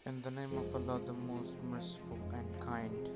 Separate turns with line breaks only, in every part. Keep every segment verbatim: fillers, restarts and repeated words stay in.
In the name of Allah, the most merciful and kind.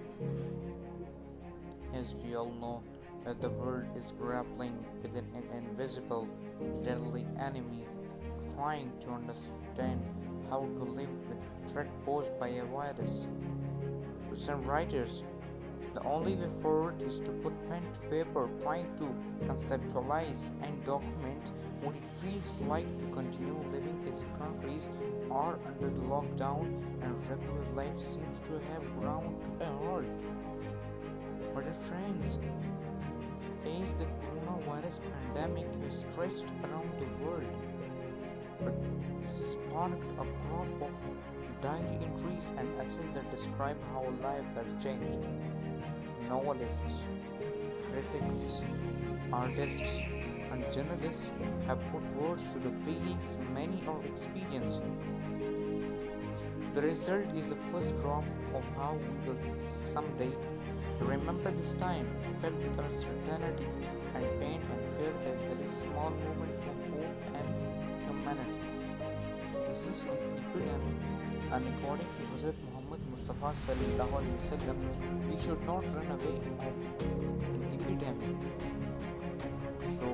As we all know, that the world is grappling with an invisible, deadly enemy, trying to understand how to live with the threat posed by a virus. To some writers, the only way forward is to put pen to paper, trying to conceptualize and document what it feels like to continue living as if countries are under the lockdown and regular life seems to have ground to a halt. But dear friends, as the coronavirus pandemic has stretched around the world, but sparked a crop of diary entries and essays that describe how life has changed. Novelists, critics, artists, and journalists have put words to the feelings many are experiencing. The result is a first draft of how we will someday remember this time, filled with uncertainty and pain and fear, as well as small moments of hope and humanity. This is an epidemic, and according to Hazrat Muhammad Mustafa sallallahu alaihi wasallam, we should not run away of an epidemic. So,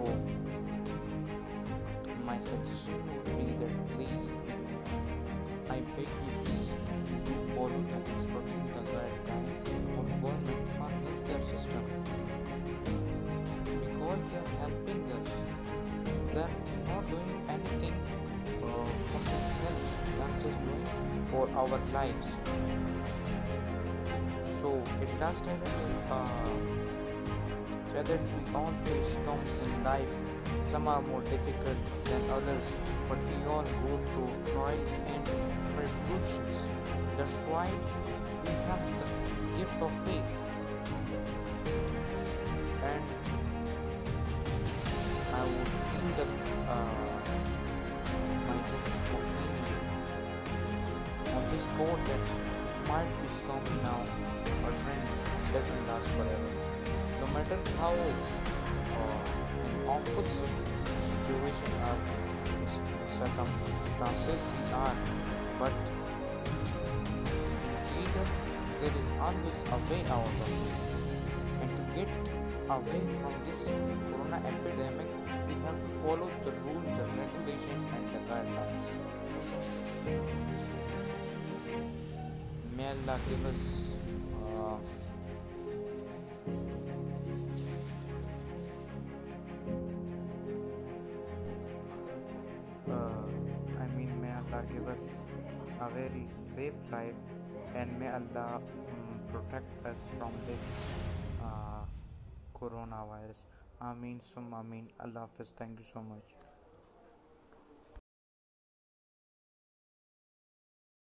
my suggestion would be that please, I beg you, please do follow the instructions, the guidelines of government or healthcare system, because they are helping us. They are not doing anything uh, for themselves. They are just doing for our lives. So at last I will uh, whether we all face storms in life. Some are more difficult than others, but we all go through trials and tribulations. That's why we have the gift of faith. And I would end up uh, my this opinion on this quote that might be stormy now, but rain doesn't last forever. No matter how uh, an awful situation or circumstances we are, but either there is always a way out of it. And to get away from this corona epidemic, we have to follow the rules, the regulation, and the guidelines. May Allah give us uh, uh, I mean, may Allah give us a very safe life, and may Allah um, protect us from this uh, coronavirus. Ameen, sum Ameen. Allah Hafiz. Thank you so much.